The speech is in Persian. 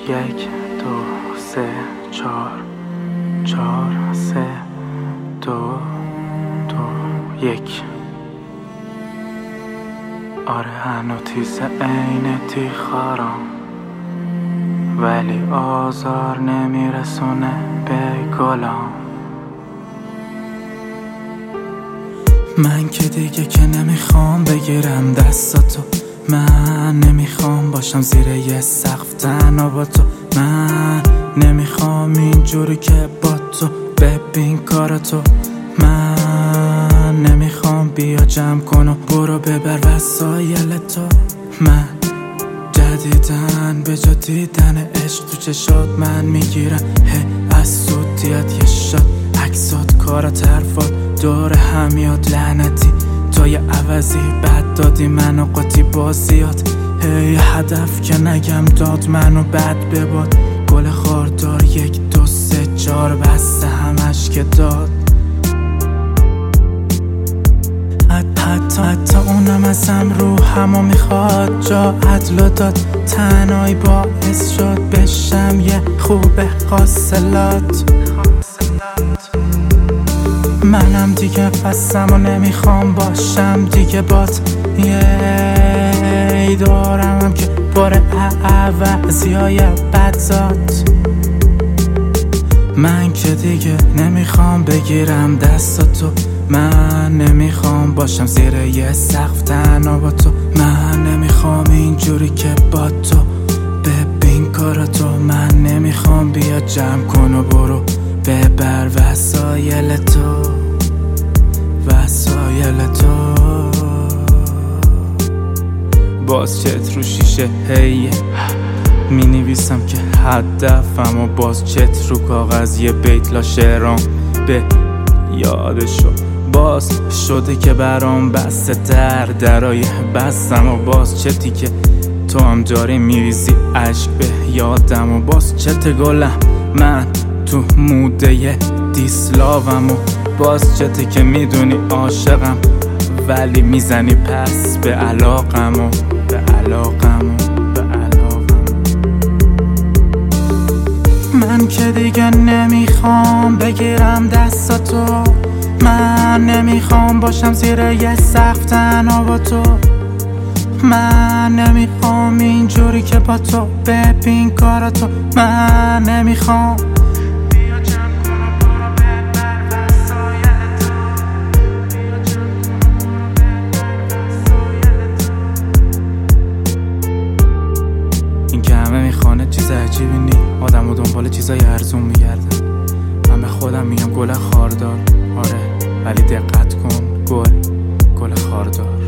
1 2 3 4 4 3 2 2 1. آره هنوز عین تیخارم، ولی آزار نمیرسونه به گلام. من که دیگه که نمیخوام بگیرم دستاتو، من نمیخوام باشم زیر یه سقف تنها با تو، من نمیخوام اینجوری که با تو ببین کاراتو، من نمیخوام بیا جمع کن و برو ببر وسایل تو. من جدیدن به جا دیدن عشق تو چشات من میگیرم از سودیت یه شاد، عکسات کارات حرفات دور همیاد لعنتی، تا یه عوضی بد دادی منو قاطی بازیات، یه هدف که نگم داد منو بد بباد، گل خاردار 1 2 3 4 بسته همش که داد، حتی اونم ازم روحمو میخواد، جا عدل داد تنهایی باعث شد بشم یه خوب خاصلات. منم دیگه بستم و نمیخوام باشم دیگه بات، یه دارم که بار عوضی های بد زاد. من که دیگه نمیخوام بگیرم دستاتو، من نمیخوام باشم زیر یه سقف تنها با تو، من نمیخوام اینجوری که با تو ببین کاراتو، من نمیخوام بیا جمع کن و برو ببر وسایل تو، وسایل تو. باز چت رو شیشه هیه می نویسم که هدفم و باز چت رو کاغذ یه بیت لا شعرام به یادشو باز شده که برام بسته درای بستم و باز چتی که تو هم داری میریزی عشق به یادم و باز چت گلم من تو موده دیسلاوم و باز چتی که میدونی عاشقم ولی میزنی پس به علاقم و به علاقم و به علاقم. من که دیگه نمیخوام بگیرم دستاتو، من نمیخوام باشم زیر یه سقف تنها با تو، من نمیخوام اینجوری که با تو ببین کاراتو، من نمیخوام بیا جمع کن و برو ببر وسایل تو، بیا جمع کن و برو ببر وسایل تو. این که همه میخوانه چیز عجیبی نی، آدم و دنبال چیزای ارزون میگردن، من به خودم میگم گل خاردار، آره ولی دقت کن گل خاردار.